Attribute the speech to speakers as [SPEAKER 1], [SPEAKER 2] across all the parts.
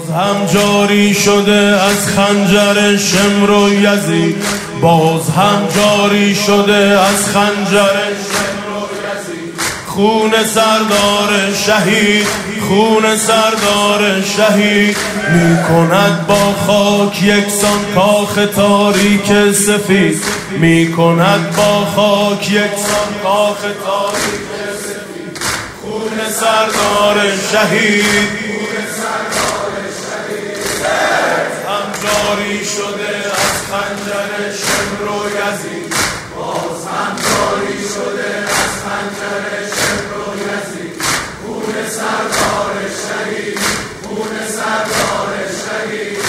[SPEAKER 1] هم جاری شده از خنجر شمر و یزید، باز هم جاری شده از خنجر شمر و یزید. خون سردار شهید، خون سردار شهید، می کند با خاک یکسان کاخ تاریک سفید، می کند با خاک یکسان کاخ تاریک سفید. خون سردار شهید هم جاری شده از خنجر شمر و یزید، باز هم جاری شده از خنجر شمر و یزید. خون سردار شهید، خون سردار شهید،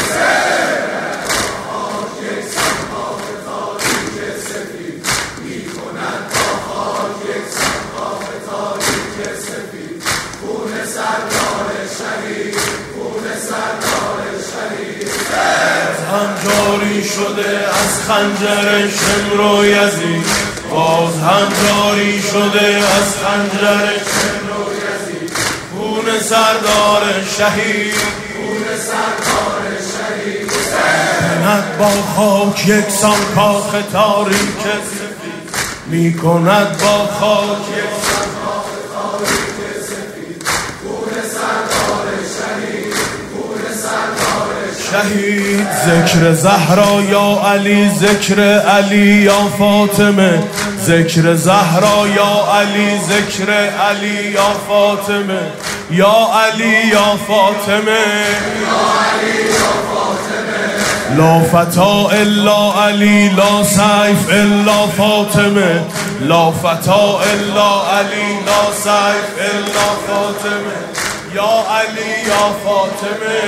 [SPEAKER 1] خاک یکسان کاخ تاریک سفید، می کند با خاک یکسان کاخ تاریک سفید. خون سردار شهید، خون سردار شهید، هم جاری شده از خنجر شمر و یزید، باز هم جاری شده از خنجر شمر و یزید. خون سردار شهید، خون سردار شهید، کند با خاک یکسان کاخ تاریک سفید، می کند با خاک یکسان کاخ تاریک سفید. خون سردار شهید، خون سردار شهید. ذکر زهرا یا علی، ذکر علی یا فاطمه، ذکر زهرا یا علی، ذکر علی یا فاطمه، یا علی یا فاطمه، یا علی یا فاطمه. لا فتا الا علی، لا سیف الا فاطمه، لا فتا الا علی، لا سیف الا فاطمه، یا علی یا فاطمه.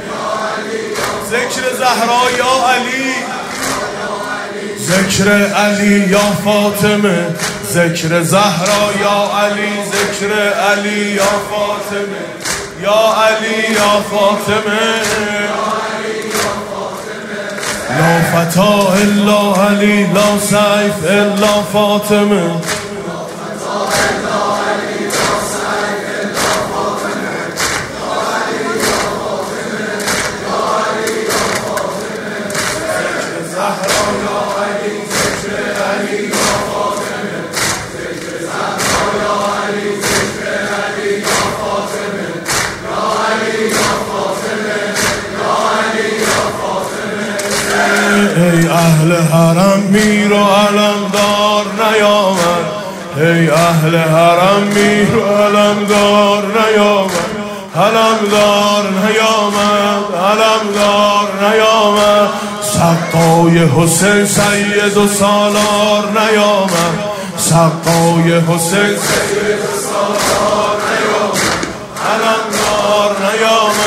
[SPEAKER 1] ذکر زهرا یا علی، ذکر علی یا فاطمه، ذکر زهرا یا علی، ذکر علی یا فاطمه، یا علی یا فاطمه. لا فتا الا علی، لا سیف الا فاطمه. ای اهل حرم میر و علمدار نیامد، ای اهل حرم میر و علمدار نیامد، علمدار نیامد، علمدار نیامد. سقای حسین سید و سالار نیامد، سقای حسین سید و سالار نیامد، علمدار نیامد.